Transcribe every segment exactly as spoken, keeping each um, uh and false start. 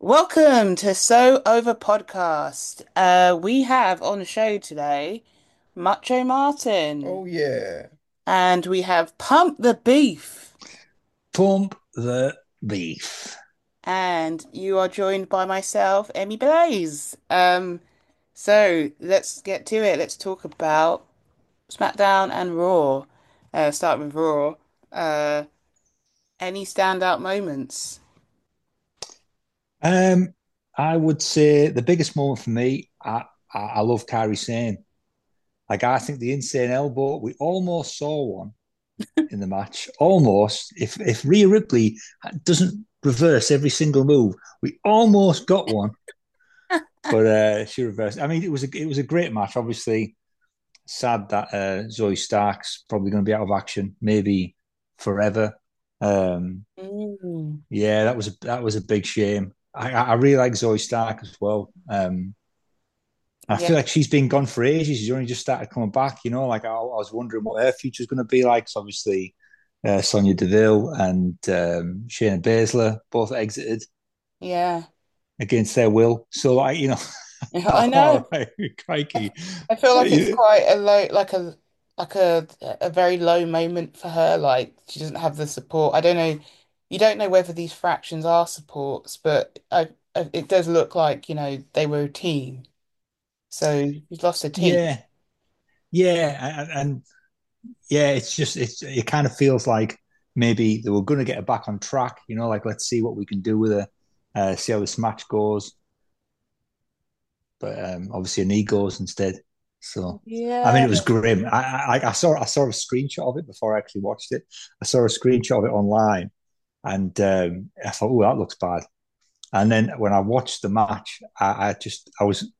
Welcome to So Over Podcast. Uh, we have on the show today Macho Martin Oh yeah. and we have Pump the Beef. Pump the beef. And you are joined by myself, Emmy Blaze. Um, so let's get to it. Let's talk about SmackDown and Raw. Uh, start with Raw. Uh, any standout moments? Um, I would say the biggest moment for me, I, I, I love Kairi Sane. Like I think the insane elbow, we almost saw one in the match. Almost. If if Rhea Ripley doesn't reverse every single move, we almost got one. But uh, she reversed. I mean, it was a it was a great match. Obviously, sad that uh, Zoe Stark's probably going to be out of action, maybe forever. Um, Mm. Yeah, that was a that was a big shame. I, I really like Zoe Stark as well. Um, I Yeah, feel like she's been gone for ages. She's only just started coming back. You know, like I, I was wondering what her future is going to be like. So obviously, uh, Sonya Deville and um, Shayna Baszler both exited yeah. against their will. So, like you know, I all know. right, crikey. I feel like it's quite a low, like a like a a very low moment for her. Like she doesn't have the support. I don't know. You don't know whether these fractions are supports, but I, I, it does look like, you know, they were a team. So you've lost a team. Yeah, yeah, and, and yeah, it's just it's it kind of feels like maybe they were going to get her back on track. You know, like let's see what we can do with her, uh, see how this match goes. But um, obviously, a knee goes instead. So, I mean, Yeah. it was grim. I, I I saw I saw a screenshot of it before I actually watched it. I saw a screenshot of it online, and um, I thought, oh, that looks bad. And then when I watched the match, I, I just I was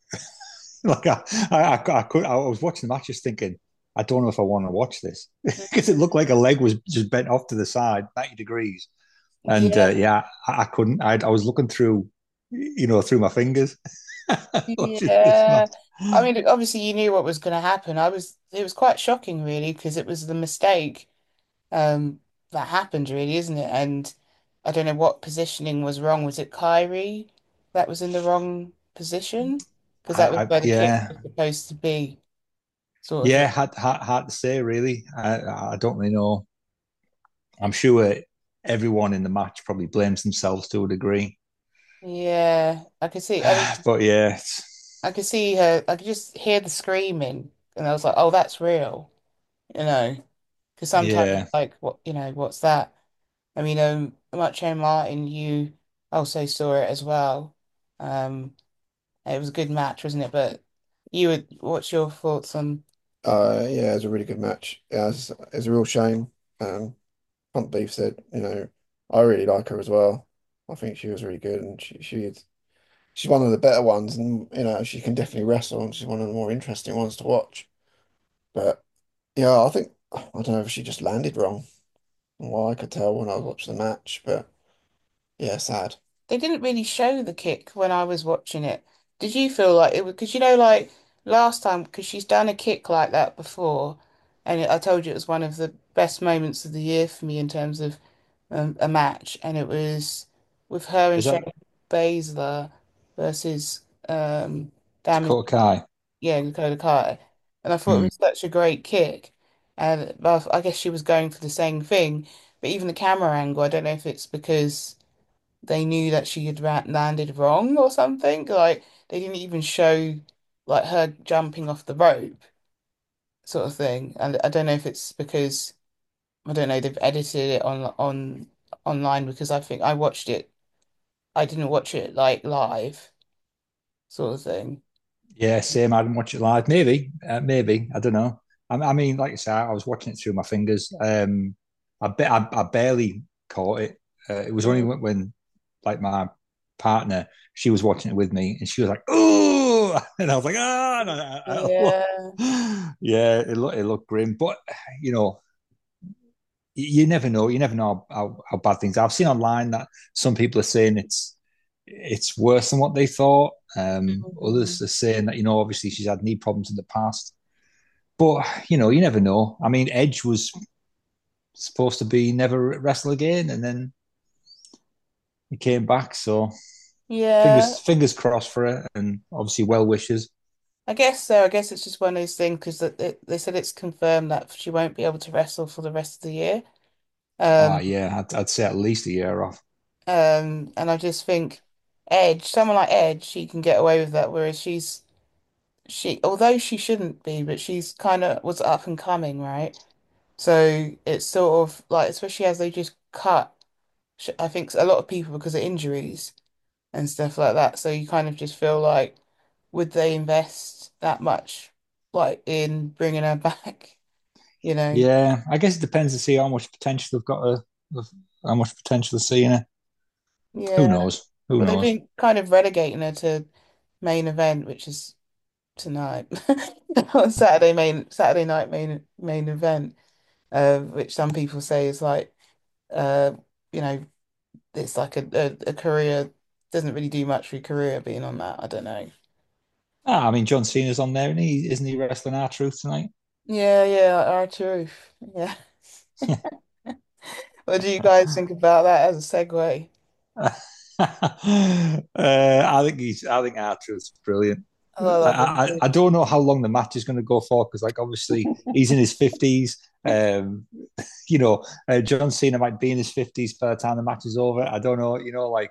like, I, I, I, could, I was watching the match just thinking, I don't know if I want to watch this because it looked like a leg was just bent off to the side, ninety degrees. And uh, Yeah. yeah, I, I couldn't. I, I was looking through, you know, through my fingers watching this Yeah. match. I mean, obviously you knew what was going to happen. I was, it was quite shocking really because it was the mistake. um that happened really, isn't it? And I don't know what positioning was wrong. Was it Kyrie that was in the wrong position? Because that was I, I where the kick yeah, was supposed to be, sort of thing. yeah, hard, hard, hard to say really. I, I don't really know. I'm sure everyone in the match probably blames themselves to a degree, Yeah, I could see. I mean, but yeah, it's, I could see her. I could just hear the screaming, and I was like, "Oh, that's real," you know. Because sometimes yeah, it's like, what, you know, what's that? I mean, um, Macho Martin, you also saw it as well. Um, It was a good match, wasn't it? But you would, what's your thoughts on? yeah. Uh, yeah, it was a really good match. Yeah, it's, it's a real shame. Um, Hunt Beef said, you know, I really like her as well. I think she was really good, and she she's she's one of the better ones, and you know, she can definitely wrestle, and she's one of the more interesting ones to watch. But yeah, I think I don't know if she just landed wrong. From what I could tell when I watched the match, but yeah, sad. They didn't really show the kick when I was watching it. Did you feel like it was, because you know, like last time, because she's done a kick like that before, and I told you it was one of the best moments of the year for me in terms of um, a match, and it was with her and Was that Shayna Baszler versus um, Damage. Dakota Kai? Yeah, Dakota Kai. And I thought it Hmm. was such a great kick. And well, I guess she was going for the same thing. But even the camera angle, I don't know if it's because they knew that she had ra landed wrong or something. Like they didn't even show like her jumping off the rope, sort of thing. And I don't know if it's because I don't know, they've edited it on on online because I think I watched it. I didn't watch it like live, sort of thing. Yeah, same. I didn't watch it live. Maybe, uh, maybe I don't know. I, I mean, like I said, I was watching it through my fingers. Um, I bet I, I barely caught it. Uh, it was only Mm. when, when, like, my partner, she was watching it with me, and she was like, "Oh," and I was like, "Ah!" and I- I- Yeah. I- yeah, it looked it looked grim, but you know, you, you never know. You never know how, how, how bad things are. I've seen online that some people are saying it's it's worse than what they thought. Um, others Mhm. are saying that, you know, obviously she's had knee problems in the past, but you know, you never know. I mean, Edge was supposed to be never wrestle again, and then he came back. So Yeah, Fingers fingers crossed for it, and obviously well wishes. I guess so. I guess it's just one of those things because they, they said it's confirmed that she won't be able to wrestle for the rest of the year. Ah, Um, yeah, I'd, I'd say at least a year off. um, and I just think Edge, someone like Edge, she can get away with that, whereas she's she, although she shouldn't be, but she's kind of was up and coming, right? So it's sort of like, especially as they just cut, sh- I think a lot of people because of injuries and stuff like that. So you kind of just feel like, would they invest that much, like in bringing her back? You know? Yeah, I guess it depends to see how much potential they've got. To, how much potential they see in it. Who Yeah. knows? Who Well, they've knows? been kind of relegating her to main event, which is tonight on Saturday main Saturday night main main event, uh, which some people say is like, uh, you know, it's like a, a, a career doesn't really do much for your career being on that. I don't know. Ah, I mean, John Cena's on there, and he isn't he wrestling R-Truth tonight? Yeah, yeah, our truth. Yeah. What do you guys think about that as a segue? uh, I think he's. I think R-Truth's brilliant. I love him I, I too. I don't know how long the match is going to go for because, like, obviously he's in his fifties. Um, you know, uh, John Cena might be in his fifties by the time the match is over. I don't know. You know, like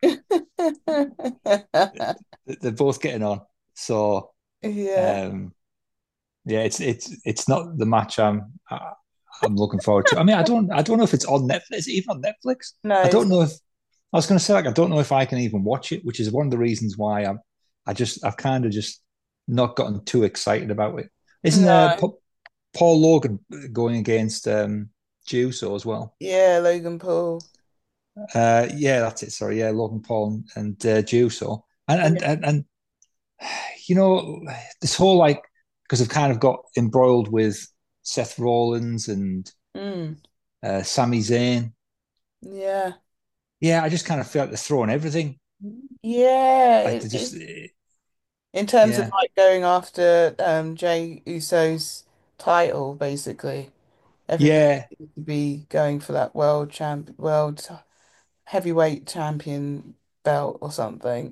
they're both getting on. So Yeah. um, yeah, it's it's it's not the match I'm I, I'm looking forward to. I mean, I don't I don't know if it's on Netflix. Is it even on Netflix? No, I it's don't know if I was going to say like I don't know if I can even watch it, which is one of the reasons why I'm I just I've kind of just not gotten too excited about it. Isn't uh, no. Paul Logan going against um, Juice as well? Yeah, Logan Paul. Uh, yeah, that's it. Sorry, yeah, Logan Paul and uh, Juice and, and Yeah. and and you know this whole like because I've kind of got embroiled with Seth Rollins and Mm. uh, Sami Zayn. Yeah. Yeah, I just kind of feel like they're throwing everything. Yeah, Like it, they just it's in terms of yeah, like going after um Jay Uso's title, basically. Everybody yeah, seems to be going for that world champ world heavyweight champion belt or something.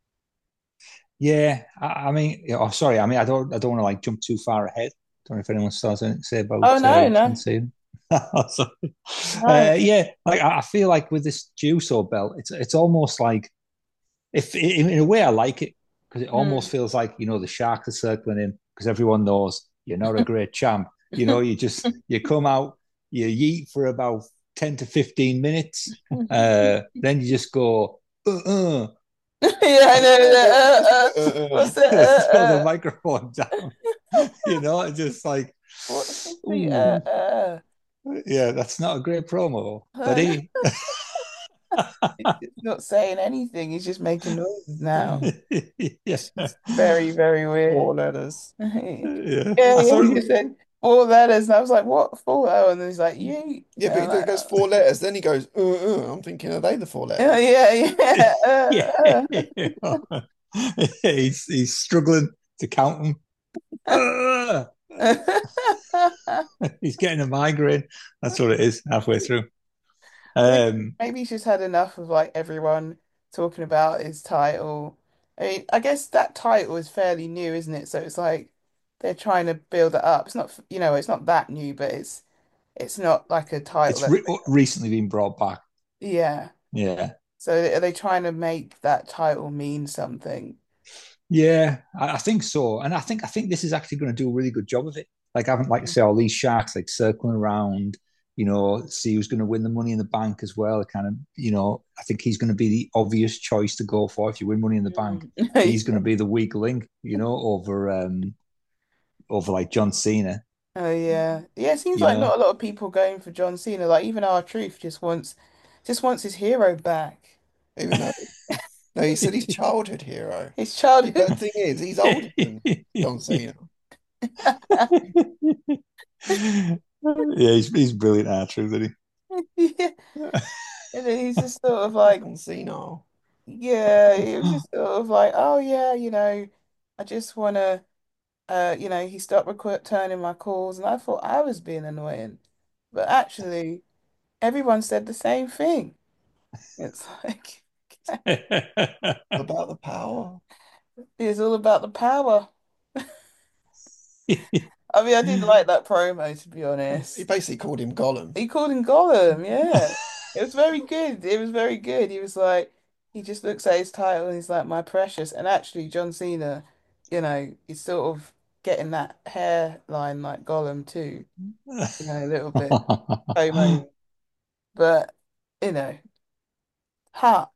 yeah. I, I mean, oh, sorry. I mean, I don't, I don't want to like jump too far ahead. Don't know if anyone still has anything to say about Oh uh, no, John no, Cena. Sorry. no. Uh, yeah, like I I feel like with this Juice belt, it's it's almost like if in, in a way I like it because it almost Mm. feels like you know the sharks are circling in because everyone knows you're not a great champ. You know, you just you come out, you yeet for about ten to fifteen minutes, uh, then you just go, uh, uh, Yeah, I know that. What's Uh, uh, the, uh, what's the throw the uh, microphone down. uh? You know, it's just like, What's the ooh, uh, yeah, that's not a great promo, uh? buddy. He's not saying anything. He's just making noises now. Yeah, It's just very, very weird. four letters? yeah. Yeah, I yeah. thought He it just was, said four letters, and I was like, "What four?" Oh, and then he's like, "You." Yeah, And but I'm he like, goes four letters. Then he goes, uh, uh. I'm thinking, are they the four "Oh, letters? yeah, yeah." yeah, Uh, he's he's struggling to count them. Uh, uh. he's getting a migraine. That's what it is halfway through. Maybe, Um, maybe he's just had enough of like everyone talking about his title. I mean, I guess that title is fairly new, isn't it? So it's like they're trying to build it up. It's not, you know, it's not that new, but it's it's not like a title it's that, re recently been brought back. yeah. Yeah, So are they trying to make that title mean something? yeah, I, I think so, and I think I think this is actually going to do a really good job of it. Like, I haven't like to say all these sharks like circling around, you know, see who's going to win the Money in the Bank as well. It kind of, you know, I think he's going to be the obvious choice to go for if you win Money in the Bank. Mm. He's going to Yeah. be the weak link, you know, over um over like John Cena, Oh yeah. Yeah, it seems you like not know. a lot of people going for John Cena. Like even R-Truth just wants just wants his hero back. Even though, no, he said he's childhood hero. His Yeah, but the childhood. thing is, he's older than John Cena. Yeah, he's he's brilliant actor, isn't Yeah. he? And then he's just sort of like, John Cena. yeah, he was just sort of like, oh yeah, you know, I just wanna, uh, you know, he stopped returning my calls, and I thought I was being annoying, but actually, everyone said the same thing. It's like, About the power. It's all about the power. I mean, I did like that promo, to be He honest. basically called him Gollum. He called him Gollum, yeah. It was very good. It was very good. He was like, he just looks at his title and he's like, my precious. And actually, John Cena, you know, he's sort of getting that hairline like Gollum too, you know, a little bit homo. But, you know, ha.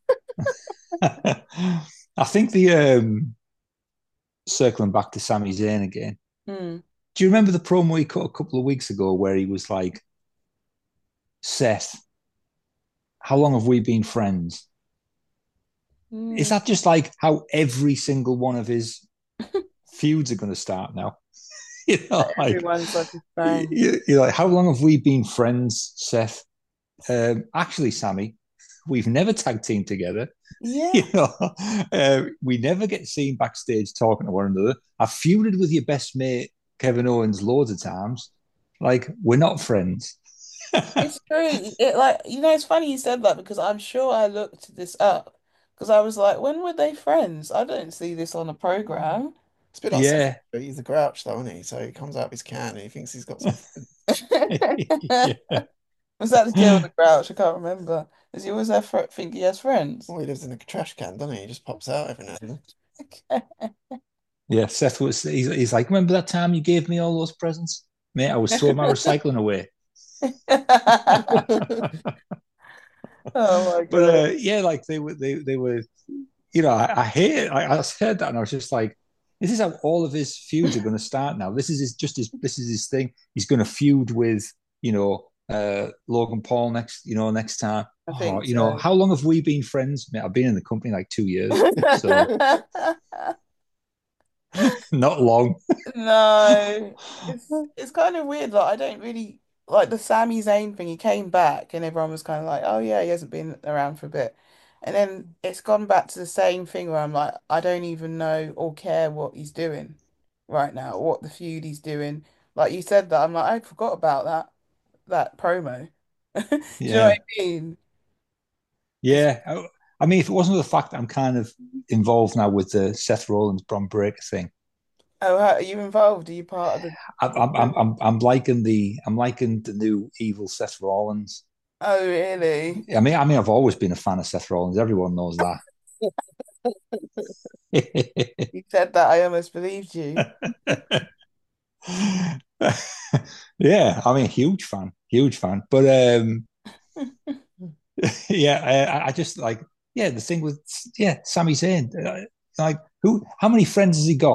I think the um, circling back to Sami Zayn again. Mm. Do you remember the promo he cut a couple of weeks ago where he was like, Seth, how long have we been friends? Is Mm. that just like how every single one of his feuds are going to start now? You know, like, Everyone's like his friend. you, you're like, how long have we been friends, Seth? Um, actually, Sammy, we've never tag teamed together. You Yeah, know, uh, we never get seen backstage talking to one another. I've feuded with your best mate Kevin Owens loads of times. Like, we're not friends. it's true. It like you know, it's funny you said that because I'm sure I looked this up because I was like, when were they friends? I don't see this on a program. It's a bit like Seth. Yeah. He's a grouch, though, isn't he? So he comes out of his can and he thinks he's got some. Yeah. Was that the deal with the Grouch? I can't remember. Does he always have fr think he has friends? Well, he lives in a trash can, doesn't he? He just pops out every now and Yeah. Seth was, he's, he's like, remember that time you gave me all those presents? Mate, I was throwing my recycling away. Oh my But God. uh, yeah, like they were, they, they were, you know, I, I hate it. I, I heard that and I was just like, this is how all of his feuds are going to start now. This is his, just his, this is his thing. He's going to feud with, you know, uh, Logan Paul next, you know, next time. I Oh, think you know, so. how long have we been friends? Mate, I've been in the company like two years, so not long. No, it's it's kind of weird. Like I don't really like the Sami Zayn thing. He came back, and everyone was kind of like, "Oh yeah, he hasn't been around for a bit," and then it's gone back to the same thing where I'm like, I don't even know or care what he's doing right now, what the feud he's doing. Like you said that, I'm like, I forgot about that that promo. Do you know what Yeah, I mean? It's yeah. I, I mean, if it wasn't for the fact that I'm kind of involved now with the Seth Rollins Bron Breakker thing, oh, how, are you involved? Are you part of the, I'm, the I'm, group? I'm, I'm liking the, I'm liking the new evil Seth Rollins. Oh, really? I mean, I mean, I've always been a fan of Seth Rollins. Everyone knows that. You said that, I almost believed you. Yeah, I mean, huge fan, huge fan. But um, yeah, I, I just like, yeah, the thing with, yeah, Sami Zayn, uh, like, who, how many friends has he got?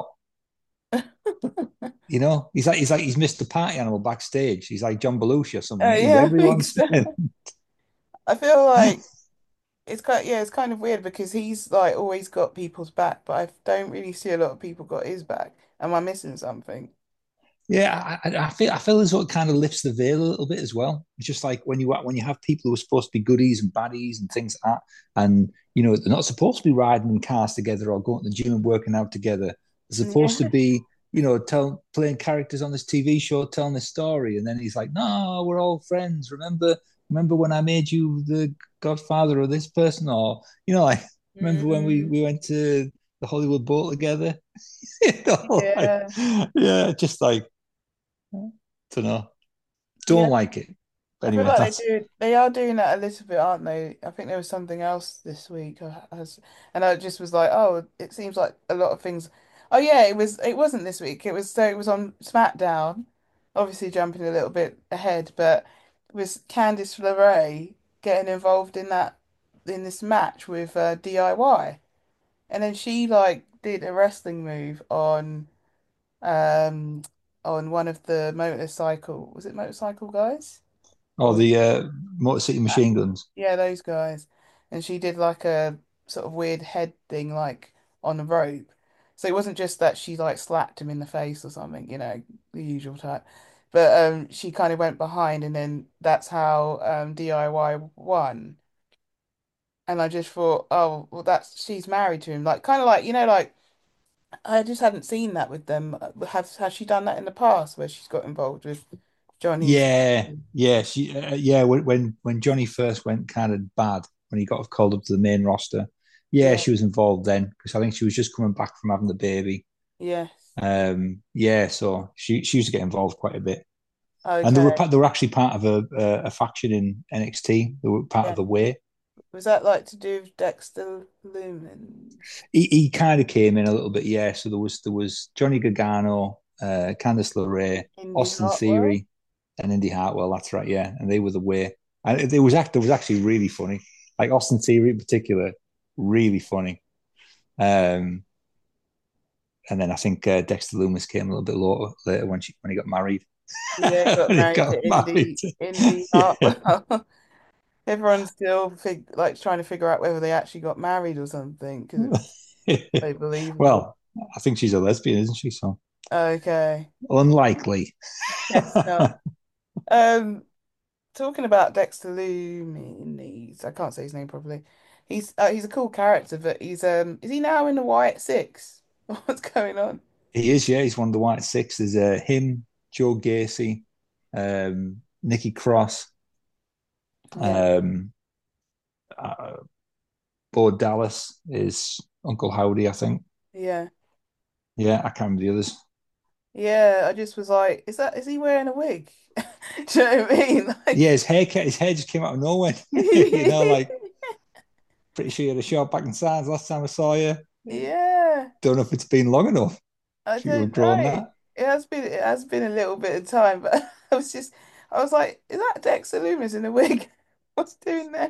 You know, he's like, he's like, he's Mister Party Animal backstage. He's like John Belushi or something. Oh, He's yeah, I think everyone's so. friend. I feel like it's kind yeah, it's kind of weird because he's like always got people's back, but I don't really see a lot of people got his back. Am I missing something? Yeah, I, I feel I feel as though it kind of lifts the veil a little bit as well. It's just like when you when you have people who are supposed to be goodies and baddies and things like that, and you know they're not supposed to be riding in cars together or going to the gym and working out together. They're supposed to Yeah. be, you know, tell playing characters on this T V show, telling this story, and then he's like, "No, we're all friends. Remember, remember when I made you the godfather of this person, or you know, like remember when we Mm, we went to the Hollywood Bowl together." You know, like yeah. yeah, just like don't know. Yeah. Don't like it. I feel Anyway, like that's they do they are doing that a little bit, aren't they? I think there was something else this week. uh, As, and I just was like, oh, it seems like a lot of things. Oh yeah, it was it wasn't this week. It was so it was on SmackDown. Obviously jumping a little bit ahead, but it was Candice LeRae getting involved in that in this match with uh, D I Y. And then she like did a wrestling move on um on one of the motorcycle, was it motorcycle guys? all Or the uh, Motor City Machine Guns. yeah, those guys. And she did like a sort of weird head thing, like on a rope. So it wasn't just that she like slapped him in the face or something, you know, the usual type. But um, she kind of went behind, and then that's how um, D I Y won. And I just thought, oh, well, that's she's married to him, like kind of like you know, like I just hadn't seen that with them. Have has she done that in the past where she's got involved with Johnny's? Yeah, yeah, she, uh, yeah. When when when Johnny first went kind of bad, when he got called up to the main roster. Yeah, Yeah. she was involved then because I think she was just coming back from having the baby. Yes. Um, yeah, so she she used to get involved quite a bit, and they were Okay. they were actually part of a a, a faction in N X T. They were part of Yeah. the Way. Was that like to do with Dexter Lumens? He, he kind of came in a little bit, yeah. So there was there was Johnny Gargano, uh, Candice LeRae, Indy Austin Hartwell? Theory, and Indy Hartwell. That's right, yeah. And they were the Way, and it, it was act it was actually really funny. Like Austin Theory in particular, really funny. Um, and then I think uh, Dexter Loomis came a little bit later, later when she when he got married. Yeah, got When he married got to married, Indy Indy yeah. Hartwell. Everyone's still fig like trying to figure out whether they actually got married or something because it's so believable. Well, I think she's a lesbian, isn't she? So Okay. unlikely. Guess not. Um, talking about Dexter Lumis, I can't say his name properly. He's uh, he's a cool character, but he's um is he now in the White Six? What's going on? He is, yeah. He's one of the White Six. There's uh, him, Joe Gacy, um, Nikki Cross, Yeah, um, uh, Bo Dallas is Uncle Howdy, I think. yeah, Yeah, I can't remember the others. yeah. I just was like, is that is he wearing a wig? Do you know what I mean? Yeah, Like, his hair, his hair just came out of nowhere. You know, like pretty sure you had a short back and sides last time I saw you. yeah. Don't know if it's been long enough. I If you were don't know. growing that. It has been it has been a little bit of time, but I was just I was like, is that Dexter Lumis in a wig? What's doing there?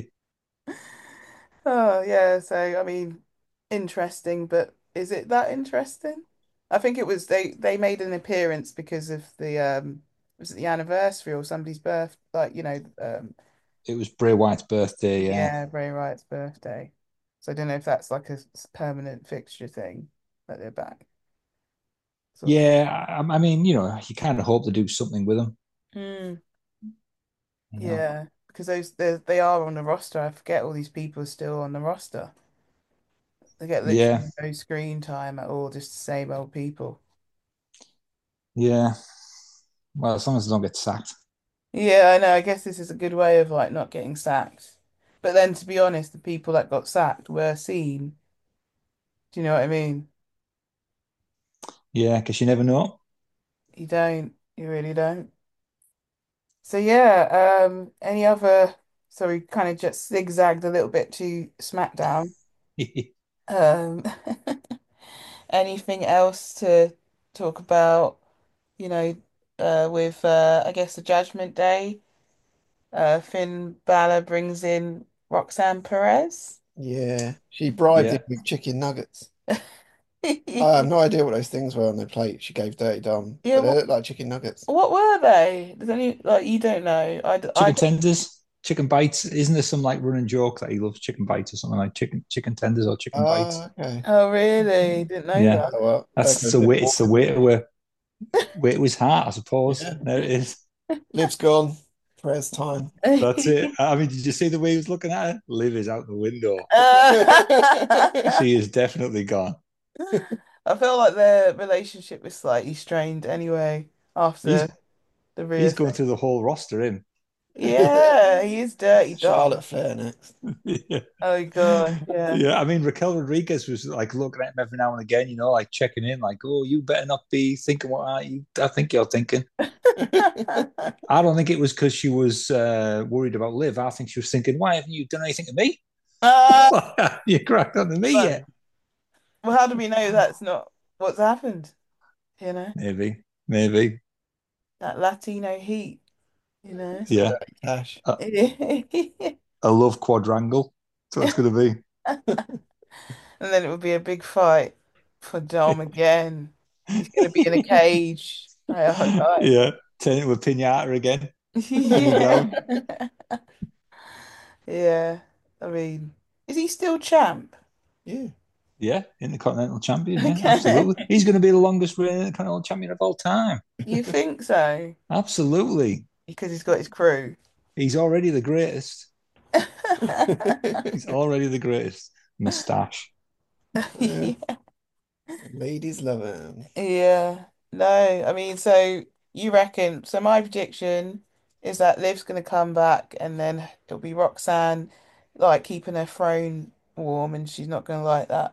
Oh yeah, so I mean, interesting, but is it that interesting? I think it was they they made an appearance because of the um was it the anniversary or somebody's birth, like you know um It was Bray Wyatt's birthday. Yeah, yeah, Bray Wyatt's birthday. So I don't know if that's like a s- permanent fixture thing that they're back, sort of. yeah. I, I mean, you know, you kind of hope to do something with them. Mm, You know, yeah, because those they they are on the roster. I forget all these people are still on the roster. They get yeah, literally no screen time at all, just the same old people. yeah. Well, as long as they don't get sacked. Yeah, I know. I guess this is a good way of like not getting sacked. But then to be honest, the people that got sacked were seen. Do you know what I mean? Yeah, because you never know. You don't. You really don't. So yeah, um, any other so we kind of just zigzagged a little bit to SmackDown. Um, anything else to talk about, you know, uh with uh I guess the Judgment Day. Uh Finn Balor brings in Roxanne Perez. Yeah, she bribed him Yeah. with chicken nuggets. I have no idea what those things were on their plate she gave Dirty Dom, Yeah, but they what, look like chicken nuggets. what were they? Does any like you don't know? I, d- I Chicken don't- tenders, chicken bites. Isn't there some like running joke that he loves chicken bites or something like chicken chicken tenders or chicken Oh, bites? okay. Oh really? Didn't know Yeah, that. Oh, well, that that's goes the a bit way. It's more the than way to where, where it was heart, I suppose. yeah. There it is. Liv's gone. Prayers time. That's it. I mean, did you see the way he was looking at her? Liv is out the window. She is definitely gone. I feel like their relationship was slightly strained anyway after He's the Rhea he's going thing. through the whole roster in. Yeah, he is dirty Charlotte Dom. Flair next. Yeah. Oh God, yeah. Yeah, I mean Raquel Rodriguez was like looking at him every now and again, you know, like checking in, like, "Oh, you better not be thinking what I, you, I think you're thinking." I don't think it was because she was uh, worried about Liv. I think she was thinking, "Why haven't you done anything to me? Uh, Why haven't you cracked on to me well, yet?" well, how do we know that's not what's happened? You know, Maybe, maybe, that Latino heat, you know. Some yeah. dirty cash. A, a love quadrangle. That's what it's going to And then it would be a big fight for Dom be. again. He's going to be in a cage. Oh, no. Yeah, turn it into a pinata again on the ground. Yeah. Yeah. I mean, is he still champ? Yeah. Yeah, Intercontinental Champion. Yeah, Okay. absolutely. He's going to be the longest reigning Intercontinental Champion of all time. You think so? Absolutely. Because he's got his crew. He's already the greatest. He's already the greatest. Mustache. Yeah. Ladies love him. Yeah. No, I mean, so you reckon, so my prediction is that Liv's going to come back and then it'll be Roxanne. like keeping her throne warm, and she's not gonna like that.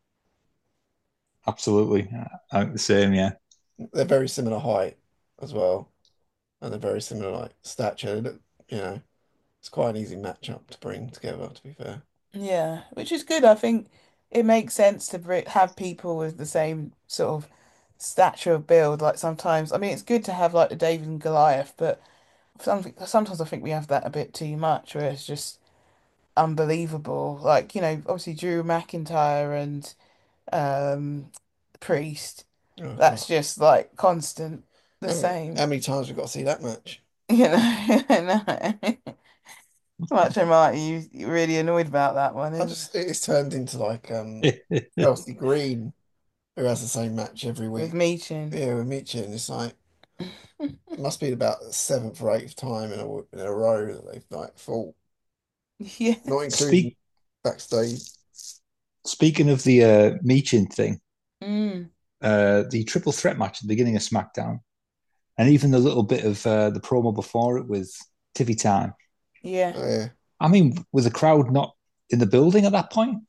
Absolutely. I think the same, yeah. They're very similar height as well, and they're very similar like stature. They look, you know, it's quite an easy matchup to bring together, to be fair. Yeah, which is good. I think it makes sense to bri- have people with the same sort of stature of build. Like sometimes, I mean, it's good to have like the David and Goliath, but something sometimes I think we have that a bit too much, where it's just unbelievable. Like, you know, obviously Drew McIntyre and um Priest. Oh God, That's just like constant, the how many, same. how many times we got to see that match? You know, I know. Much am I you you really annoyed about that one, I isn't it? just it's turned into like um Chelsea Green, who has the same match every With week. Meechin. Yeah, with Mitchell, it's like it must be about the seventh or eighth time in a in a row that they've like fought, Yeah. not including Speak backstage. Speaking of the uh, Meechin thing, Mm, uh, the triple threat match at the beginning of SmackDown, and even the little bit of uh, the promo before it with Tiffy Time. yeah. Oh, I mean, with the crowd not in the building at that point,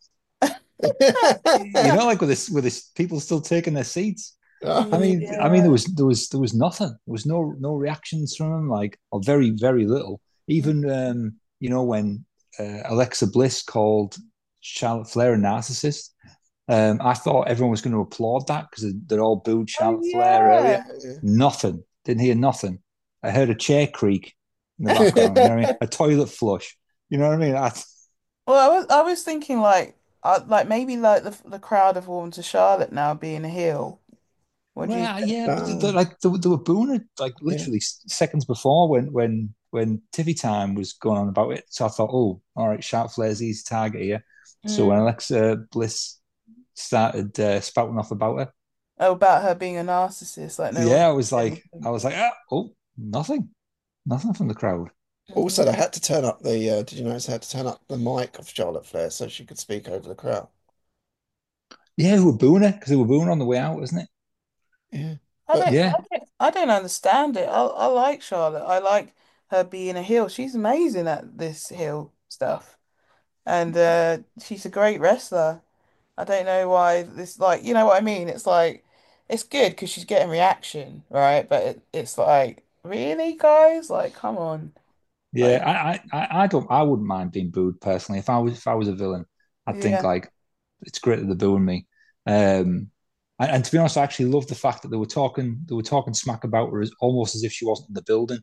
you yeah. know, like with this, with this, people still taking their seats. I mean, I mean, there Yeah. was there was there was nothing. There was no no reactions from them, like or very very little. Even um, you know when uh, Alexa Bliss called Charlotte Flair a narcissist, um, I thought everyone was going to applaud that because they're all booed Oh Charlotte Flair yeah. earlier. Nothing. Didn't hear nothing. I heard a chair creak in the background. You know what I mean? A toilet flush. You know what I mean? I, Well, I was I was thinking like uh, like maybe like the the crowd have warmed to Charlotte now being a heel. What do you well, think? yeah, but they're, Um, like they, were- they were booing it like yeah. literally seconds before when when when Tiffy Time was going on about it. So I thought, oh, all right, Charlotte Flair's easy target here. So when Mm. Alexa Bliss started uh, spouting off about her, Oh, about her being a narcissist, like no one yeah, I was said like, I anything. was like, ah, oh, nothing, nothing from the crowd. Also, they Mm. had to turn up the. Uh, did you notice they had to turn up the mic of Charlotte Flair so she could speak over the crowd? Yeah, they were booing her because they were booing on the way out, wasn't it? Yeah, I but don't, I Yeah, don't, I don't understand it. I, I like Charlotte. I like her being a heel. She's amazing at this heel stuff, and uh, she's a great wrestler. I don't know why this, like, you know what I mean? It's like, it's good because she's getting reaction, right? But it, it's like, really, guys? Like, come on. yeah. Like, I, I, I don't, I wouldn't mind being booed personally. If I was, if I was a villain, I'd think yeah. like it's great that they're booing me. Um, and, and to be honest, I actually love the fact that they were talking, they were talking smack about her as almost as if she wasn't in the building.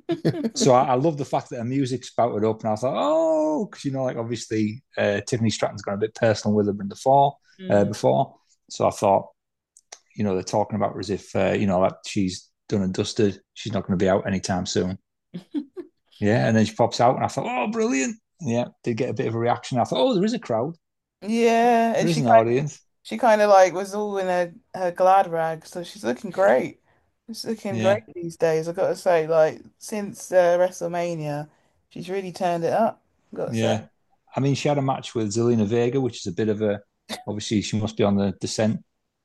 So I, I love the fact that her music spouted up, and I thought, oh, because you know, like obviously uh, Tiffany Stratton's got a bit personal with her in the fall uh, Mm. before. So I thought, you know, they're talking about her as if uh, you know, like she's done and dusted. She's not going to be out anytime soon. Yeah, and then she pops out, and I thought, oh, brilliant. Yeah, did get a bit of a reaction. I thought, oh, there is a crowd, Yeah, there and is she an kind audience. she kind of like was all in her her glad rag, so she's looking great. She's looking Yeah, great these days. I gotta say, like since uh, WrestleMania, she's really turned it up. Gotta say. yeah. I mean, she had a match with Zelina Vega, which is a bit of a obviously she must be on the descent.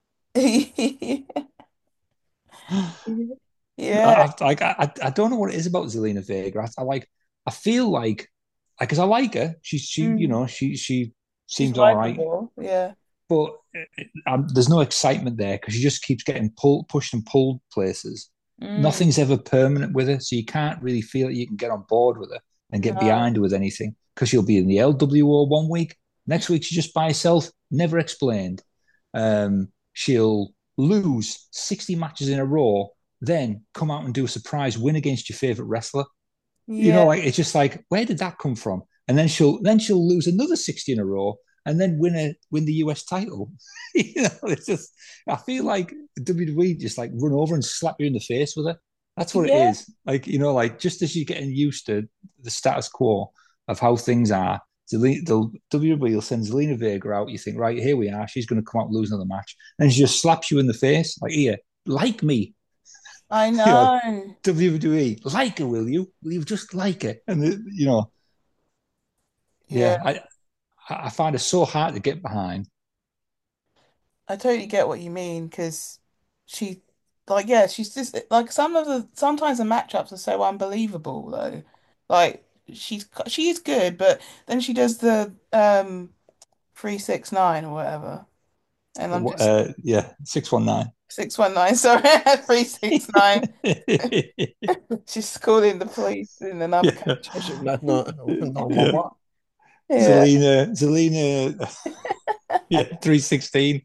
Yeah. I, I like I, I don't know what it is about Zelina Vega. I, I like I feel like because I like her. She she you Mm. know she she She's seems all right, likable. Yeah. but um, there's no excitement there because she just keeps getting pulled, pushed and pulled places. Mm. Nothing's ever permanent with her, so you can't really feel that you can get on board with her and get No. behind her with anything because she'll be in the L W O one week, next week she's just by herself, never explained. Um, she'll lose sixty matches in a row, then come out and do a surprise win against your favorite wrestler. You know, Yeah. like it's just like where did that come from? And then she'll then she'll lose another sixty in a row and then win a win the U S title. You know, it's just I feel like W W E just like run over and slap you in the face with it. That's what it Yeah. is. Like, you know, like just as you're getting used to the status quo of how things are, the W W E will send Zelina Vega out. You think, right, here we are. She's going to come out and lose another match. And she just slaps you in the face, like, here, like me. I You know, know. W W E, like her, will you? Will you just like it? And, uh, you know, Yeah. yeah, I, I find it so hard to get behind. I totally get what you mean because she, like, yeah, she's just like some of the sometimes the matchups are so unbelievable though. Like she's she is good, but then she does the um three six nine or whatever, and I'm just Uh, yeah, six one nine. six one nine. Sorry, three six nine. She's calling the police in another Yeah, That's country. not nine one yeah. one. Yeah. Zelina, Zelina, yeah, three sixteen.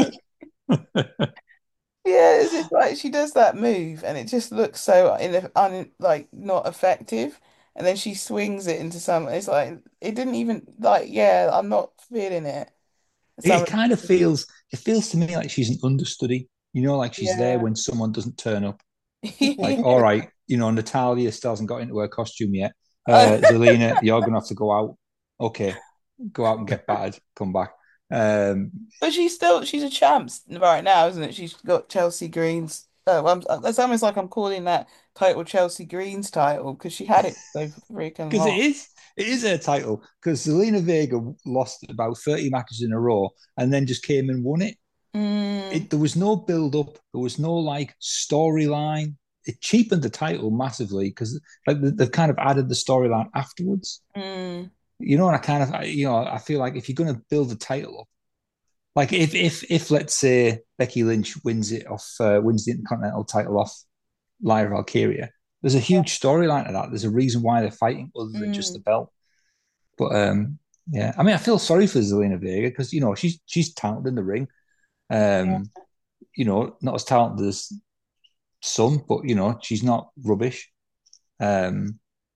Yeah, it's just like she does that move and it just looks so in un like not effective. And then she swings it into some it's like it didn't even like yeah, I'm not feeling it. Some It kind of feels, it feels to me like she's an understudy, you know, like she's there yeah. when someone doesn't turn up. Like, all right, you know, Natalia still hasn't got into her costume yet. Uh, Zelina, you're gonna have to go out. Okay, go out and get battered. Come back. Um, But she's still she's a champ right now, isn't it? She's got Chelsea Green's. Oh, I'm, it's almost like I'm calling that title Chelsea Green's title because she had it so freaking because it long. is, it is her title. Because Zelina Vega lost about thirty matches in a row and then just came and won it. Mm, It there was no build up. There was no like storyline. It cheapened the title massively because like they've kind of added the storyline afterwards. mm, You know, and I kind of, you know, I feel like if you're going to build the title up, like if if if let's say Becky Lynch wins it off, uh, wins the Intercontinental title off Lyra Valkyria, there's a huge storyline to that. There's a reason why they're fighting other than just the mm. belt. But um, yeah, I mean, I feel sorry for Zelina Vega because you know she's she's talented in the ring. Yeah. Um, you know, not as talented as some, but you know, she's not rubbish. Um,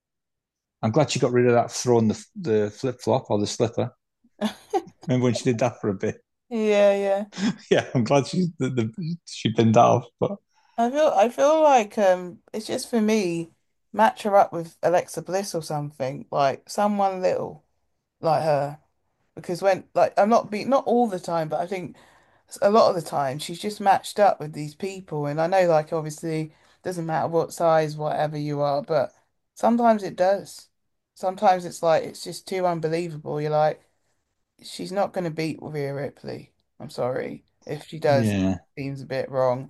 I'm glad she got rid of that throwing the the flip flop or the slipper. Remember when she did that for a bit? Yeah, yeah. Yeah, I'm glad she the, the, she pinned that off. But I feel I feel like um it's just for me, match her up with Alexa Bliss or something, like someone little like her. Because when like I'm not be not all the time, but I think a lot of the time she's just matched up with these people. And I know like obviously doesn't matter what size, whatever you are, but sometimes it does. Sometimes it's like it's just too unbelievable. You're like, she's not gonna beat Rhea Ripley. I'm sorry. If she does, it yeah, seems a bit wrong.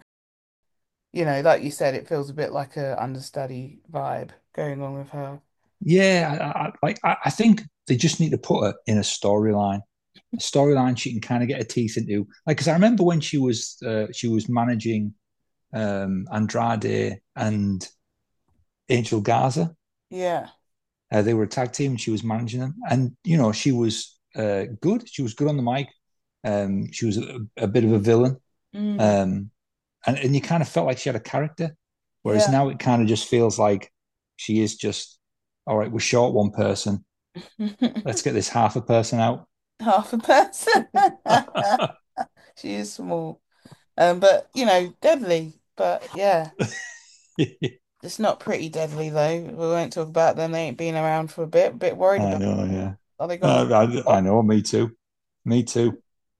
You know, like you said, it feels a bit like a understudy vibe going on with her. yeah, I, I, like I, I think they just need to put her in a storyline, a storyline she can kind of get her teeth into. Like, because I remember when she was uh, she was managing um, Andrade and Angel Garza. Yeah. Uh, they were a tag team, and she was managing them, and you know she was uh, good. She was good on the mic. Um, she was a, a bit of a villain, Mm. um, and and you kind of felt like she had a character. Whereas Yeah. now it kind of just feels like she is just all right. We're short one person. Let's get this half a person out. Half a person. She is small. Um, but you know, deadly. But yeah, it's not pretty deadly though. We won't talk about them. They ain't been around for a bit. A bit worried I about know, them. yeah. Are they gonna Uh, I, I stop? know. Me too. Me too.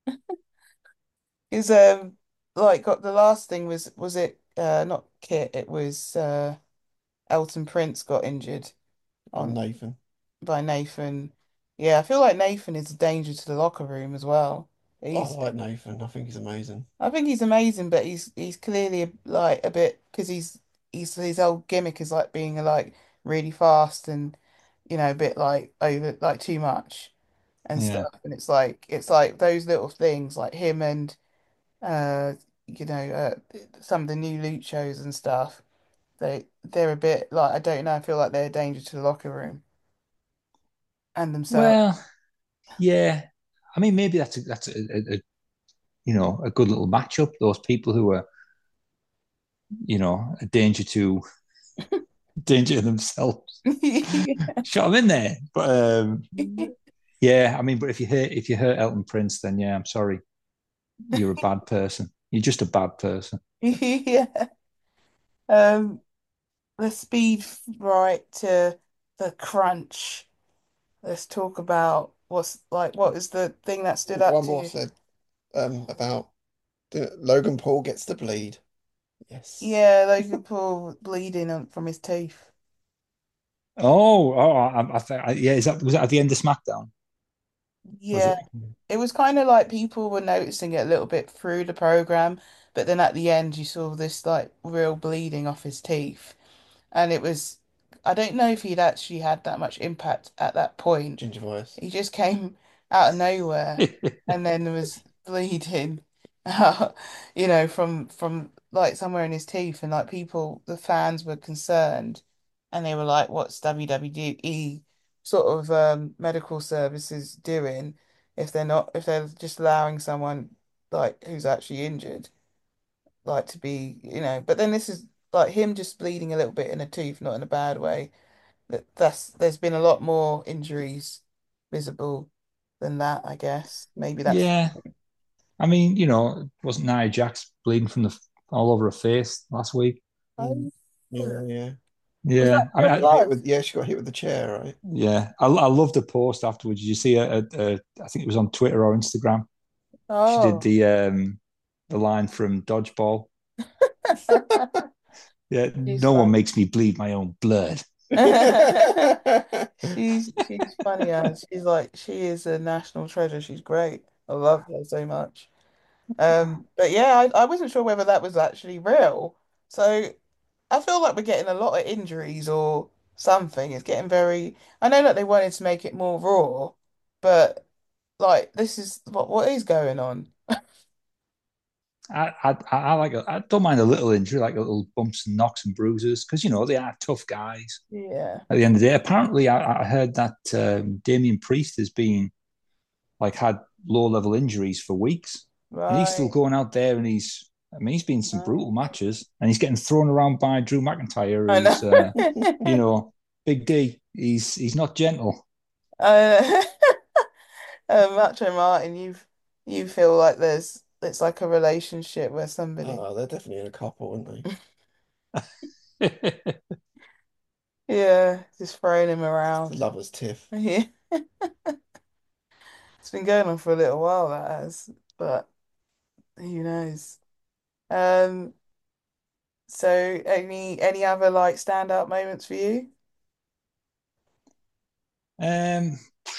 Because um, like got the last thing was was it uh not Kit? It was uh Elton Prince got injured I'm on Nathan. by Nathan. Yeah, I feel like Nathan is a danger to the locker room as well. I He's like Nathan. I think he's amazing. I think he's amazing, but he's he's clearly like a bit because he's he's his old gimmick is like being like really fast and you know a bit like over like too much and Yeah. stuff. And it's like it's like those little things like him and uh you know uh, some of the new Luchos and stuff. They they're a bit like I don't know. I feel like they're a danger to the locker room and themselves. Well, yeah. I mean, maybe that's a, that's a, a, a you know a good little matchup. Those people who are you know a danger to danger to themselves. Shot them in there. But um, yeah, I mean, but if you hurt if you hurt Elton Prince, then yeah, I'm sorry, you're a bad person. You're just a bad person. Yeah. Um. The speed right to the crunch. Let's talk about what's like what is the thing that stood up One to more you? said um about the, Logan Paul gets the bleed. Yes. Yeah, Logan Paul bleeding on, from his teeth. Oh, oh, I, I think, yeah. Is that was that at the end of SmackDown? Was Yeah, it? it was kind of like people were noticing it a little bit through the program, but then at the end you saw this like real bleeding off his teeth, and it was I don't know if he'd actually had that much impact at that point. Ginger voice. He just came out of nowhere and then was bleeding out, you know, from from like somewhere in his teeth, and like people, the fans were concerned and they were like, what's W W E sort of um medical services doing if they're not if they're just allowing someone like who's actually injured like to be, you know, but then this is like him just bleeding a little bit in a tooth, not in a bad way. That that's there's been a lot more injuries visible than that, I guess. Maybe that's Yeah, I mean, you know, wasn't Nia Jax bleeding from the all over her face last week? Mm. oh, Yeah, yeah. was that Yeah, I She mean, for got I, hit blood? with yeah, she got hit with the chair, right? yeah, I, I love the post afterwards. Did you see a, a, a? I think it was on Twitter or Instagram. She did Oh. the um the line from Dodgeball. Yeah, She's no one funny. makes me bleed my own blood. She's she's funny as she's like she is a national treasure. She's great. I love her so much. Um, but yeah, I, I wasn't sure whether that was actually real. So I feel like we're getting a lot of injuries or something. It's getting very. I know that they wanted to make it more raw, but like this is what what is going on. I, I, I like. A, I don't mind a little injury, like a little bumps and knocks and bruises, because you know they are tough guys. Yeah. At the end of the day, apparently, I, I heard that um, Damien Priest has been like had low level injuries for weeks, and he's still Right. going out there and he's. I mean, he's been some Right. brutal matches, and he's getting thrown around by Drew McIntyre, I who's uh, you know. know Big D. He's he's not gentle. I know. uh, Macho Martin, you you feel like there's it's like a relationship where somebody, Oh, they're definitely in a couple, aren't they? yeah, just throwing him It's the around. lovers' tiff. Yeah, it's been going on for a little while, that has, but who knows? Um, so any any other like standout moments for you? um,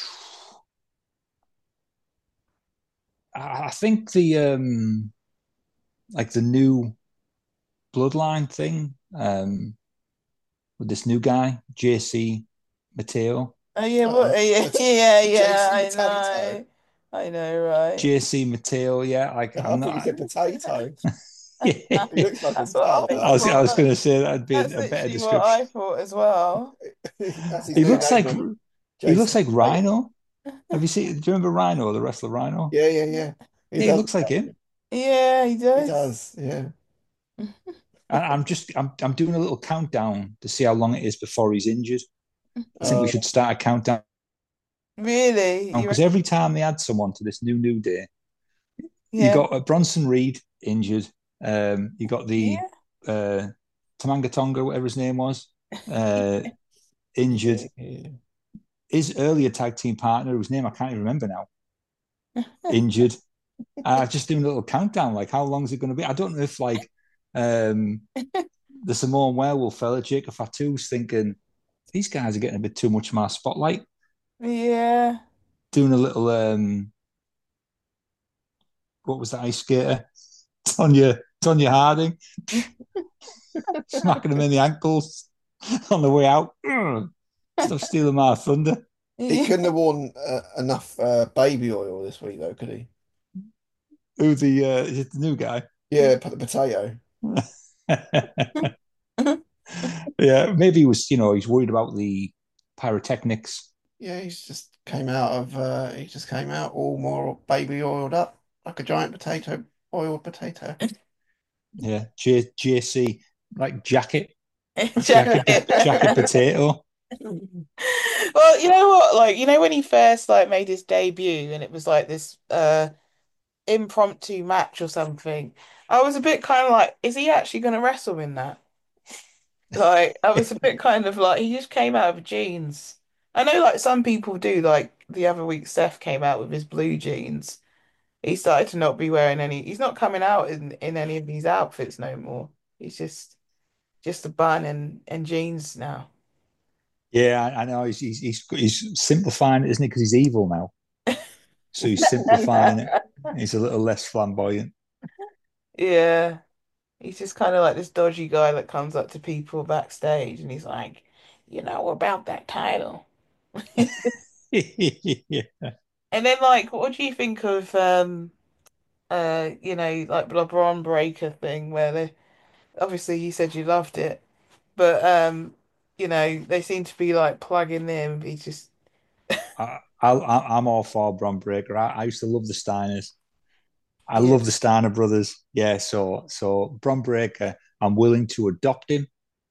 I, I think the um, like the new bloodline thing um, with this new guy, J C Mateo. Oh yeah, what? Uh-oh. Yeah, Pot- yeah, yeah. J C I Potato. know, I know, right? J C Mateo, yeah, like I I'm thought you not. said potato. Yeah. He looks like a That's what I I was I was potato. going thought. to say that'd be That's a better literally what description. I thought as well. That's his He new looks name like then. he looks Jason like Potato. Rhino. Have you seen? Do you remember Rhino, the wrestler Rhino? Yeah, yeah, yeah. He Yeah, he does looks look like like him. him. Yeah, he He does. does, yeah. And I'm just I'm I'm doing a little countdown to see how long it is before he's injured. I think we Uh, should start a countdown Really? You because reckon? every time they add someone to this new New Day, you Yeah. got uh, Bronson Reed injured. Um, you got the Yeah. uh, Tamanga Tonga, whatever his name was, uh, injured. yeah, yeah. His earlier tag team partner, whose name I can't even remember now, injured. I'm just doing a little countdown. Like, how long is it going to be? I don't know if like um, the Samoan werewolf fella, Jacob Fatu's thinking these guys are getting a bit too much of my spotlight. Yeah. Doing a little um, what was that ice skater? Tonya Tonya Harding, smacking him in the ankles on the way out. Stop stealing my thunder. He Yeah. couldn't have worn uh, enough uh, baby oil this week, though, could he? Who the uh, is it the new guy? Yeah, put the potato. Yeah, maybe he was, you know, he's worried about the pyrotechnics. Yeah, he's just came out of. Uh, he just came out all more baby oiled up, like a giant potato, oiled potato. Yeah, J, JC, like jacket, jacket, jacket Jacket. potato. Well, you know what? Like, you know when he first like made his debut and it was like this uh impromptu match or something. I was a bit kind of like, is he actually going to wrestle in that? Like, I was a bit kind of like, he just came out of jeans. I know, like, some people do. Like, the other week, Steph came out with his blue jeans. He started to not be wearing any, he's not coming out in, in any of these outfits no more. He's just, just a bun and, and jeans now. Yeah, I, I know. He's, he's he's he's simplifying it, isn't he? Because he's evil now, so he's simplifying it. He's a little less flamboyant. Yeah, he's just kind of like this dodgy guy that comes up to people backstage and he's like, you know, about that title. Yeah. And then, like, what do you think of, um, uh, you know, like the Braun Breaker thing, where they obviously you said you loved it, but um, you know, they seem to be like plugging him. He's just, I, I, I'm all for Bron Breakker. I, I used to love the Steiners. I yeah, love the Steiner brothers. Yeah, so so Bron Breakker, I'm willing to adopt him.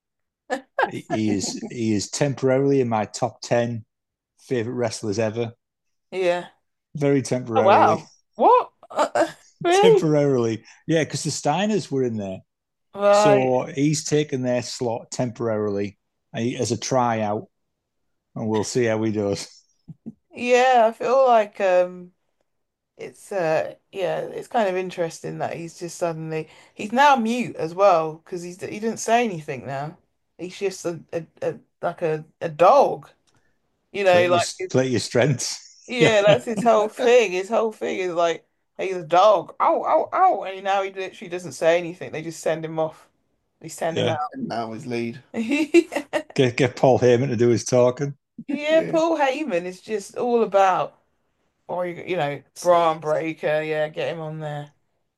He is he is temporarily in my top ten favorite wrestlers ever. yeah. Very Oh temporarily. wow, what? Really? Temporarily. Yeah, because the Steiners were in there. Right. So he's taken their slot temporarily as a tryout, and we'll see how he does. Yeah, I feel like um. It's uh yeah, it's kind of interesting that he's just suddenly he's now mute as well because he's he didn't say anything now. He's just a, a, a like a, a dog, you know, Play your like it's, play your strengths. Yeah. yeah, that's his whole thing. His whole thing is like he's a dog. Ow, ow, ow, and now he literally doesn't say anything. They just send him off. They send him Yeah. out. And now his lead. Get get Paul Heyman to do his talking. Yeah, Yeah. Paul Heyman is just all about, or you, you know, Braun Breaker. Yeah, get him on there.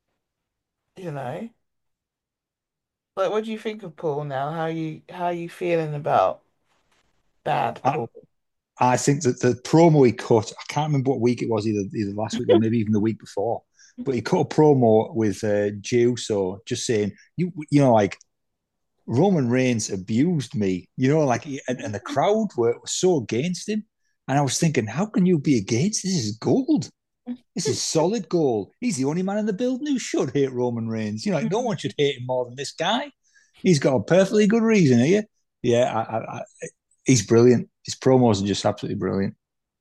You know. Like, what do you think of Paul now? How you how you feeling about bad I, Paul? I think that the promo he cut, I can't remember what week it was, either either last week or maybe even the week before, but he cut a promo with uh, Jew, so just saying, you you know, like Roman Reigns abused me, you know, like, and, and the crowd were, were so against him. And I was thinking, how can you be against? This is gold. This is solid gold. He's the only man in the building who should hate Roman Reigns. You know, like no one should hate him more than this guy. He's got a perfectly good reason here. Yeah, I, I, I, he's brilliant. His promos are just absolutely brilliant.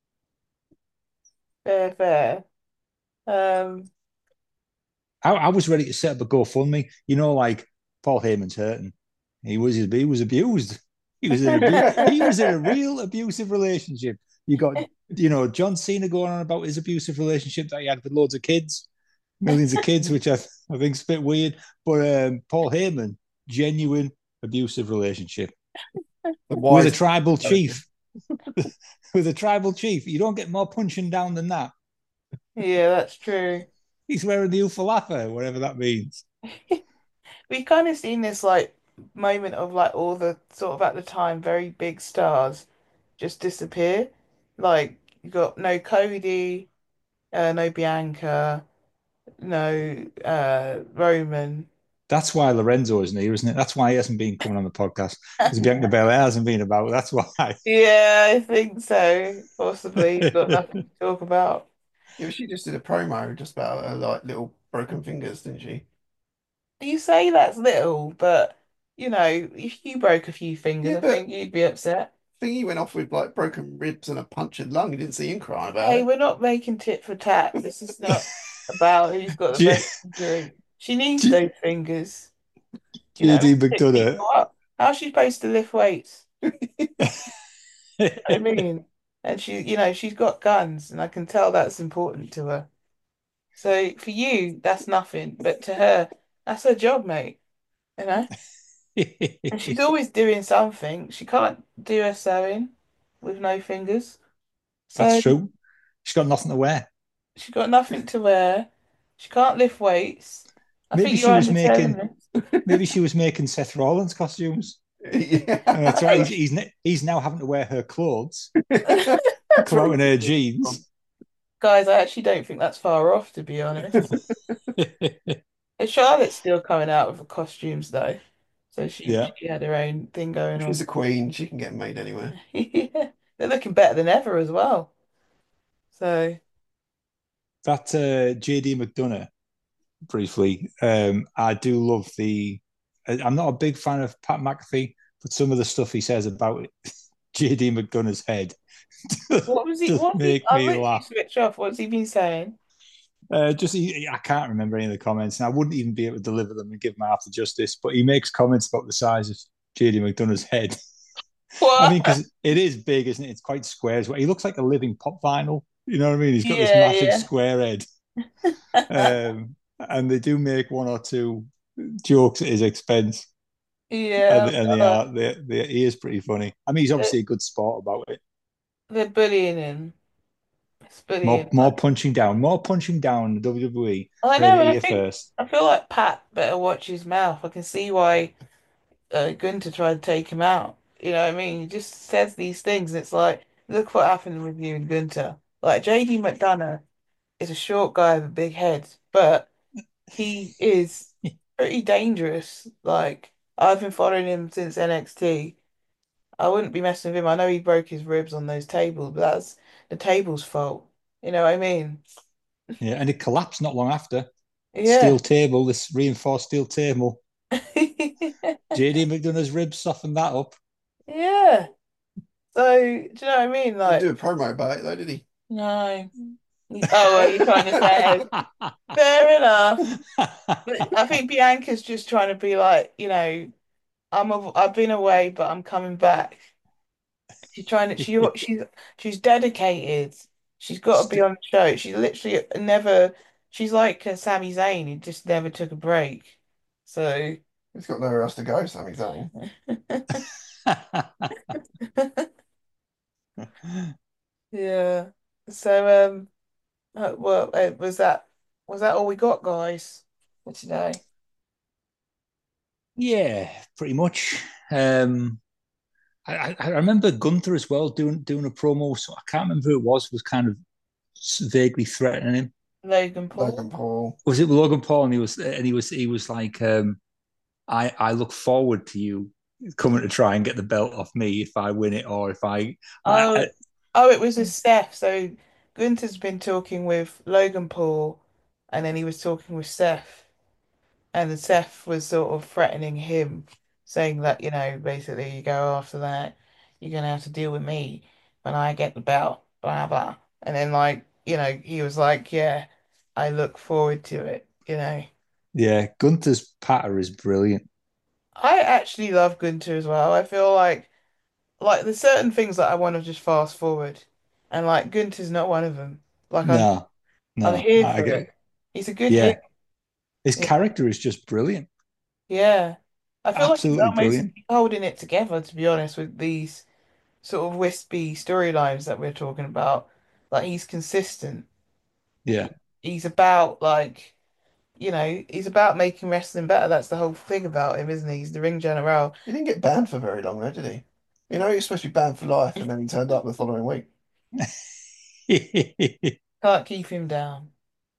Fair, fair. Um, I, I was ready to set up a GoFundMe. You know, like Paul Heyman's hurting. He was he was abused. He was in a abu- he was in a real abusive relationship. You got you know John Cena going on about his abusive relationship that he had with loads of kids, millions of kids, which I I think's a bit weird. But um, Paul Heyman, genuine abusive relationship The with a wise. tribal chief. With a tribal chief, you don't get more punching down than that. yeah, that's true. He's wearing the ufalaffa, whatever that means. We've kind of seen this like moment of like all the sort of at the time very big stars just disappear. Like you got no Cody, uh, no Bianca, no uh Roman. That's why Lorenzo isn't here, isn't it? That's why he hasn't been coming on the podcast because Bianca Belair hasn't been about. That's why. Yeah, I think so. Possibly he's got nothing to talk about. Yeah, she just did a promo just about her like little broken fingers, didn't she? You say that's little, but you know, if you broke a few fingers, Yeah, I but think you'd be upset. I think he went off with like broken ribs and a punctured lung. You didn't see him crying about Hey, it. we're not making tit for tat. This is not about who's got the J- best injury. She needs J- those fingers, you know, J D to pick McDonough. people up. How's she supposed to lift weights? You know what I mean? And she, you know, she's got guns, and I can tell that's important to her. So for you, that's nothing, but to her, that's her job, mate. You know? And she's always doing something. She can't do her sewing with no fingers. That's So true. She's got nothing to wear. she got nothing to wear. She can't lift weights. I Maybe think she you're was making. underselling Maybe she was making Seth Rollins costumes. And that's right. He's, this. he's he's now having to wear her clothes, Yeah. That's come where out in her he jeans. Guys, I actually don't think that's far off, to be honest. And Charlotte's still coming out with the costumes, though. So she, Yeah, she had her own thing going She's on. a queen. She can get made anywhere. Yeah. They're looking better than ever as well. So, that uh, J D McDonough. Briefly, um, I do love the. I'm not a big fan of Pat McAfee, but some of the stuff he says about J D McDonough's head what was he? does What he? make I'll me literally laugh. switch off. What's he been saying? Uh, just he, I can't remember any of the comments, and I wouldn't even be able to deliver them and give him half the justice. But he makes comments about the size of J D McDonough's head. I mean, What? because it is big, isn't it? It's quite square as well. He looks like a living pop vinyl. You know what I mean? He's got this massive Yeah, square head. yeah. Um, and they do make one or two jokes at his expense. Yeah, and and they uh, are they, they, he is pretty funny. I mean, he's they're, obviously a good sport about it. they're bullying him. It's bullying. More more punching down, more punching down. The W W E I heard know, it and I here think first. I feel like Pat better watch his mouth. I can see why uh, Gunter tried to take him out. You know what I mean? He just says these things. It's like, look what happened with you and Gunter. Like J D McDonough is a short guy with a big head, but he is pretty dangerous. Like I've been following him since N X T. I wouldn't be messing with him. I know he broke his ribs on those tables, but that's the table's fault. You know what I mean? Yeah, and it collapsed not long after. Yeah. Steel table, this reinforced steel table. J D McDonough's ribs softened that up. Yeah. So, do you know what I mean? Didn't do Like, a promo about it though, did he? no. Oh, well, you're trying to say, fair enough. But I think Bianca's just trying to be like, you know, I'm a, I've been away, but I'm coming back. She's trying to, she, she's, she's dedicated. She's got to be St- on the show. She literally never, she's like uh, Sami Zayn, he just never took a break. So, He's got nowhere else to go, Sami Zayn. yeah. So, um, uh, well, uh, was that, was that all we got, guys, for today? yeah, pretty much. Um, I, I remember Gunther as well doing doing a promo. So I can't remember who it was. Was kind of vaguely threatening him. Logan Logan Paul? Paul. Was it Logan Paul? And he was and he was he was like, um, I I look forward to you coming to try and get the belt off me if I win it or if I, I, Oh, I oh, it was a Steph. So Gunther's been talking with Logan Paul, and then he was talking with Seth, and then Seth was sort of threatening him, saying that, you know, basically you go after that, you're gonna have to deal with me when I get the belt, blah blah. And then like, you know, he was like, yeah, I look forward to it, you know. yeah, Gunther's patter is brilliant. I actually love Gunther as well. I feel like like there's certain things that I want to just fast forward, and like Gunter's not one of them. Like I'm No, I'm no, here I for get it. He's a good hit. yeah. His Yeah. character is just brilliant, Yeah. I feel like he's absolutely almost brilliant. holding it together, to be honest, with these sort of wispy storylines that we're talking about. Like he's consistent. Yeah, He, he's about like, you know, he's about making wrestling better. That's the whole thing about him, isn't he? He's the ring general. He didn't get banned for very long though, did he? You know, he was supposed to be banned for life, and then he turned up the following week. it Can't keep him down.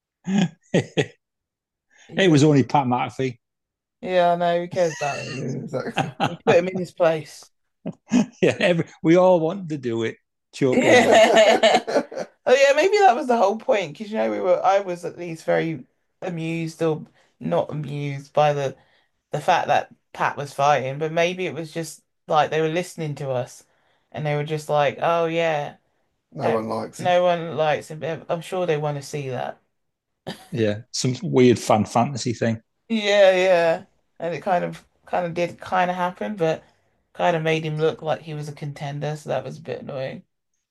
Yeah. was only Pat McAfee. Yeah, I know. Who cares about him? Yeah, exactly. We put him in his place. Yeah, every, we all wanted to do it. Choke him out. Yeah. Oh yeah, maybe that was the whole point because you know we were I was at least very amused or not amused by the the fact that Pat was fighting, but maybe it was just like they were listening to us and they were just like, "Oh yeah, No uh, one likes him. no one likes him." But I'm sure they want to see that. Yeah, some weird fan fantasy thing. Yeah, yeah. And it kind of kind of did kind of happen, but kind of made him look like he was a contender, so that was a bit annoying.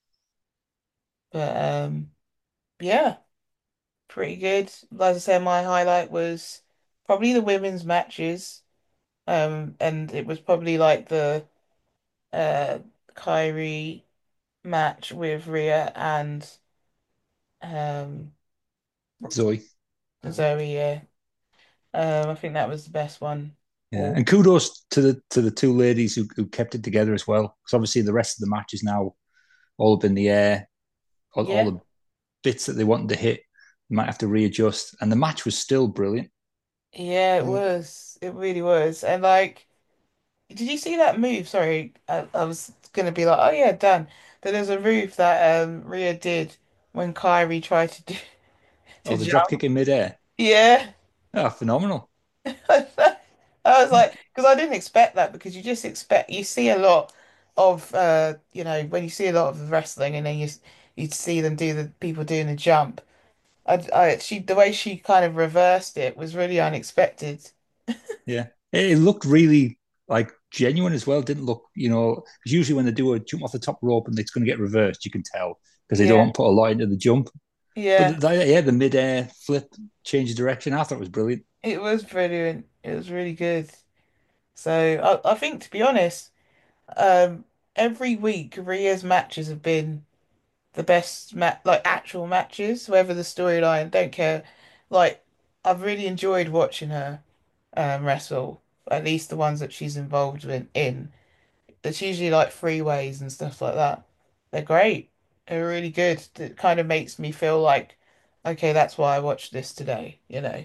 But um yeah. Pretty good. As I said, my highlight was probably the women's matches. Um, and it was probably like the uh Kyrie match with Rhea and um Zoe. Zoe, yeah. Um, I think that was the best one. Yeah, Or and kudos to the to the two ladies who, who kept it together as well. Because obviously the rest of the match is now all up in the air. All, all yeah, the bits that they wanted to hit, they might have to readjust. And the match was still brilliant. yeah, it Yeah. was. It really was. And like, did you see that move? Sorry, I, I was gonna be like, oh yeah, done. But there's a move that um Rhea did when Kyrie tried to do Oh, to the drop jump. kick in midair. Yeah. Oh, phenomenal. I was like, because I didn't expect that because you just expect you see a lot of uh you know when you see a lot of wrestling and then you you see them do the people doing the jump. I, I she the way she kind of reversed it was really unexpected. Yeah. It, it looked really like genuine as well. Didn't look, you know, because usually when they do a jump off the top rope and it's going to get reversed, you can tell because they Yeah, don't put a lot into the jump. But the, yeah, the, yeah, the mid-air flip, change of direction, I thought it was brilliant. it was brilliant. It was really good. So I, I think, to be honest, um, every week Rhea's matches have been the best ma like actual matches, whether the storyline, don't care. Like I've really enjoyed watching her um wrestle, at least the ones that she's involved in in. It's usually like three ways and stuff like that. They're great. They're really good. It kind of makes me feel like, okay, that's why I watched this today, you know.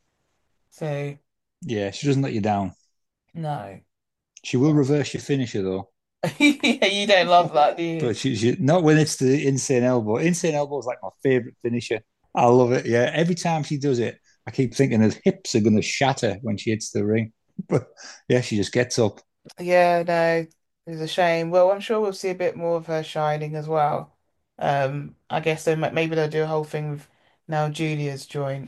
So Yeah, she doesn't let you down. no. She will reverse your finisher though, Yeah, you don't love that, do you? but she, she not when it's the insane elbow. Insane elbow is like my favorite finisher. I love it. Yeah, every time she does it, I keep thinking her hips are going to shatter when she hits the ring. But yeah, she just gets up. Yeah, no, it's a shame. Well, I'm sure we'll see a bit more of her shining as well. Um, I guess they might, maybe they'll do a whole thing with now Julia's joined.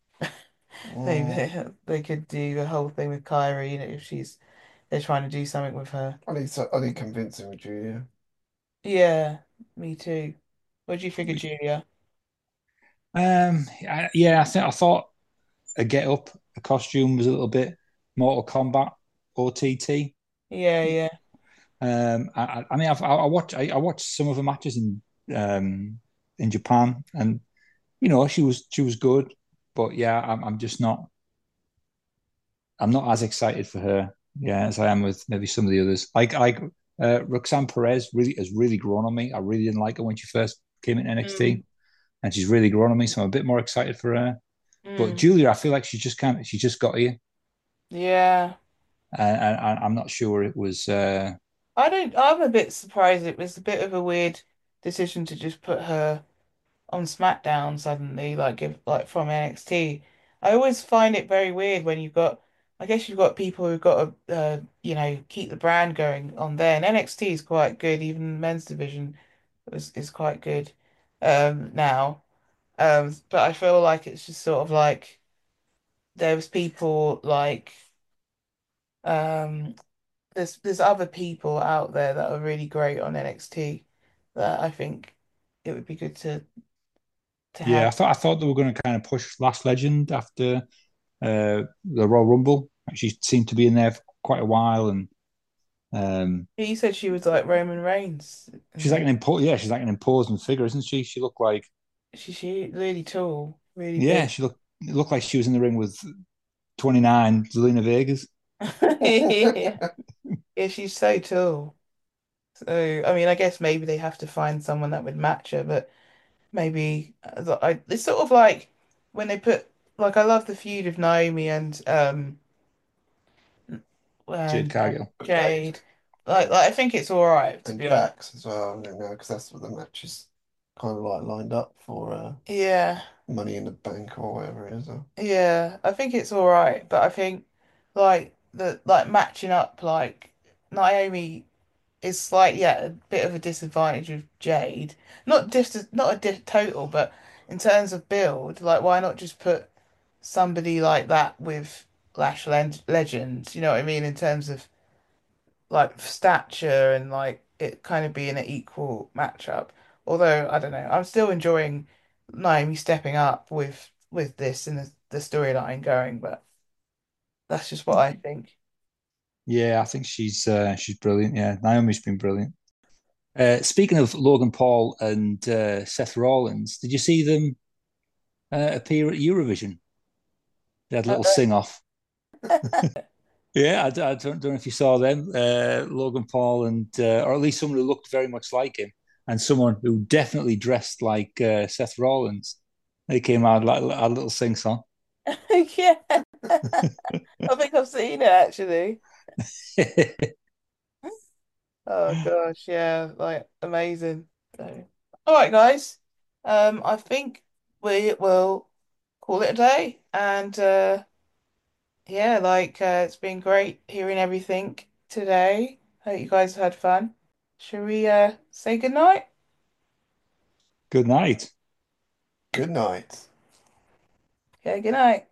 Mm, Maybe they could do a whole thing with Kyrie, you know, if she's they're trying to do something with her. I need to, I need convincing with Julia. Yeah, me too. What do you think of Julia? Um, I, yeah, I think I thought a get up, a costume was a little bit Mortal Kombat O T T. Yeah, yeah. Um, I, I mean, I've, I, I watched I, I watched some of the matches in um in Japan, and you know she was she was good, but yeah, I'm I'm just not I'm not as excited for her, yeah, as I am with maybe some of the others. Like like uh, Roxanne Perez really has really grown on me. I really didn't like her when she first came in N X T, Mm, and she's really grown on me, so I'm a bit more excited for her. But mm. Julia, I feel like she just can't. She just got here, Yeah. and, and I'm not sure it was. Uh, I don't I'm a bit surprised it was a bit of a weird decision to just put her on SmackDown suddenly, like give like from N X T. I always find it very weird when you've got, I guess you've got people who've got to, uh, you know, keep the brand going on there. And N X T is quite good. Even the men's division is is quite good um, now. Um, but I feel like it's just sort of like there's people like um, there's there's other people out there that are really great on N X T that I think it would be good to to yeah, have. I thought I thought they were going to kind of push Last Legend after uh, the Royal Rumble. She seemed to be in there for quite a while, and um, You said she was like Roman Reigns and she's like thing. an impo- yeah, she's like an imposing figure, isn't she? She looked like She she really tall, really big. yeah, she looked it looked like she was in the ring with twenty-nine Zelina Vegas. Yeah, yeah, she's so tall. So I mean, I guess maybe they have to find someone that would match her, but maybe uh, I, it's sort of like when they put like I love the feud of Naomi and um Jade and uh, Cargill. Jade Jade. Like like I think it's all right to and be honest. Jax as well, you know, because that's what the match is kind of like lined up for uh, Yeah, Money in the Bank or whatever it is. uh. yeah, I think it's all right, but I think like the like matching up like Naomi is slightly yeah, a bit of a disadvantage with Jade. Not just not a di total, but in terms of build, like why not just put somebody like that with Lash Len Legend? You know what I mean? In terms of like stature and like it kind of being an equal matchup. Although I don't know, I'm still enjoying Naomi stepping up with with this and the, the storyline going, but that's just what I think. Yeah, I think she's uh, she's brilliant. Yeah, Naomi's been brilliant. Uh, speaking of Logan Paul and uh, Seth Rollins, did you see them uh, appear at Eurovision? They had a Uh, little sing off. Yeah, I, I don't, don't know if you saw them, uh, Logan Paul and uh, or at least someone who looked very much like him, and someone who definitely dressed like uh, Seth Rollins. They came out like a little sing song. yeah, I think I've seen it actually. Oh gosh, yeah, like amazing. So, all right, guys. Um, I think we will call it a day. And uh, yeah, like uh, it's been great hearing everything today. Hope you guys had fun. Shall we uh say good night? Good night. Good night. Yeah, good night.